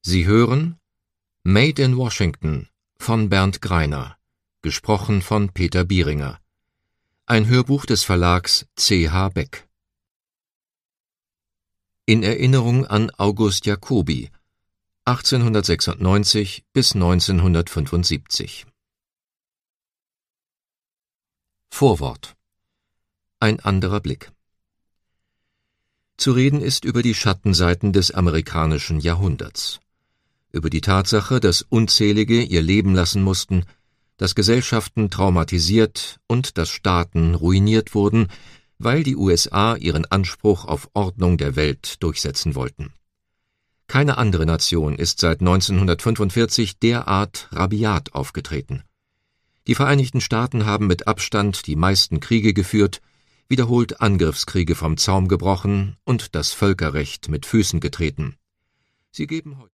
Sie hören Made in Washington von Bernd Greiner, gesprochen von Peter Bieringer. Ein Hörbuch des Verlags C.H. Beck. In Erinnerung an August Jacobi, 1896 bis 1975. Vorwort. Ein anderer Blick. Zu reden ist über die Schattenseiten des amerikanischen Jahrhunderts. Über die Tatsache, dass Unzählige ihr Leben lassen mussten, dass Gesellschaften traumatisiert und dass Staaten ruiniert wurden, weil die USA ihren Anspruch auf Ordnung der Welt durchsetzen wollten. Keine andere Nation ist seit 1945 derart rabiat aufgetreten. Die Vereinigten Staaten haben mit Abstand die meisten Kriege geführt, wiederholt Angriffskriege vom Zaum gebrochen und das Völkerrecht mit Füßen getreten. Sie geben heute